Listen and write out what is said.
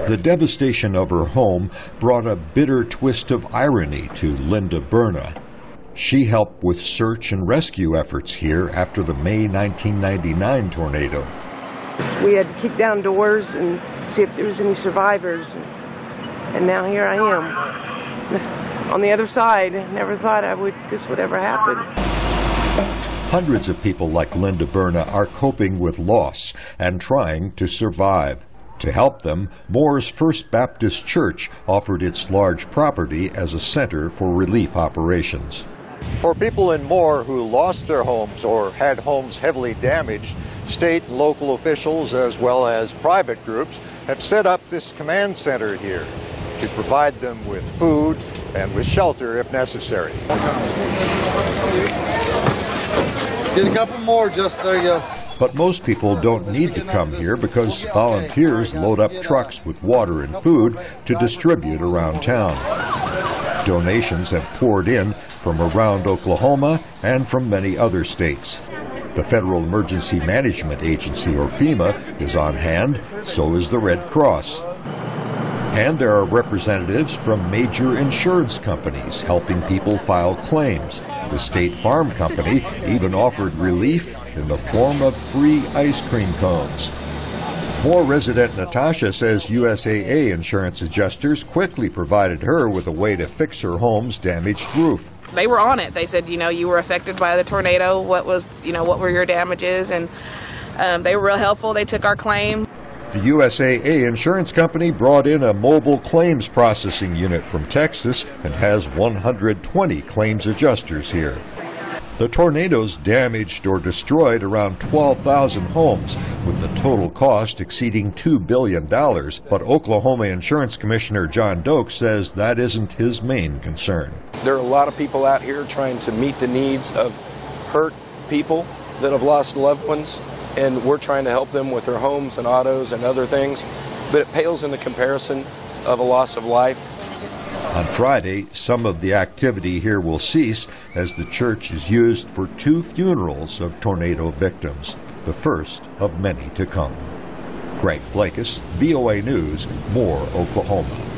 The devastation of her home brought a bitter twist of irony to Linda Berna. She helped with search and rescue efforts here after the May 1999 tornado. We had to kick down doors and see if there was any survivors, and now here I am on the other side. Never thought this would ever happen. Hundreds of people like Linda Berna are coping with loss and trying to survive. To help them, Moore's First Baptist Church offered its large property as a center for relief operations. For people in Moore who lost their homes or had homes heavily damaged, state and local officials as well as private groups have set up this command center here to provide them with food and with shelter if necessary. Get a couple more, just there you go. But most people don't need to come here because volunteers load up trucks with water and food to distribute around town. Donations have poured in from around Oklahoma and from many other states. The Federal Emergency Management Agency, or FEMA, is on hand, so is the Red Cross. And there are representatives from major insurance companies helping people file claims. The State Farm Company even offered relief in the form of free ice cream cones. Moore resident Natasha says USAA insurance adjusters quickly provided her with a way to fix her home's damaged roof. They were on it. They said, you were affected by the tornado. What were your damages? And they were real helpful. They took our claim. The USAA insurance company brought in a mobile claims processing unit from Texas and has 120 claims adjusters here. The tornadoes damaged or destroyed around 12,000 homes, with the total cost exceeding $2 billion. But Oklahoma Insurance Commissioner John Doak says that isn't his main concern. There are a lot of people out here trying to meet the needs of hurt people that have lost loved ones, and we're trying to help them with their homes and autos and other things, but it pales in the comparison of a loss of life. On Friday, some of the activity here will cease as the church is used for 2 funerals of tornado victims, the first of many to come. Greg Flakus, VOA News, Moore, Oklahoma.